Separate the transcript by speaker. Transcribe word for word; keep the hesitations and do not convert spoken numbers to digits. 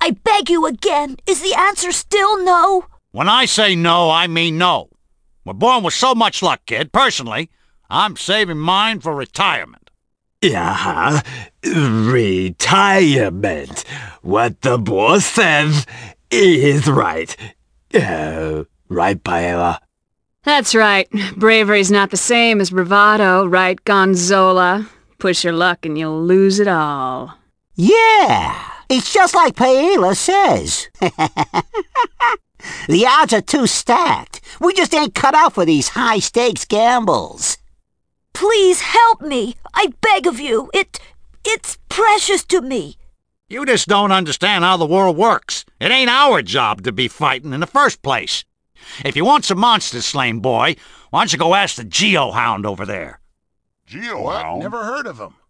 Speaker 1: I beg you again, is the answer still no?
Speaker 2: When I say no, I mean no. We're born with so much luck, kid. Personally, I'm saving mine for retirement.
Speaker 3: Yeah, retirement. What the boss says is right. Uh, right, Paella?
Speaker 4: That's right. Bravery's not the same as bravado, right, Gonzola? Push your luck and you'll lose it all.
Speaker 5: Yeah, it's just like Paella says. The odds are too stacked. We just ain't cut out for these high-stakes gambles.
Speaker 1: Please help me. I beg of you. It... it's precious to me.
Speaker 2: You just don't understand how the world works. It ain't our job to be fighting in the first place. If you want some monsters slain, boy, why don't you go ask the Geohound over there?
Speaker 6: Geohound? Never heard of him.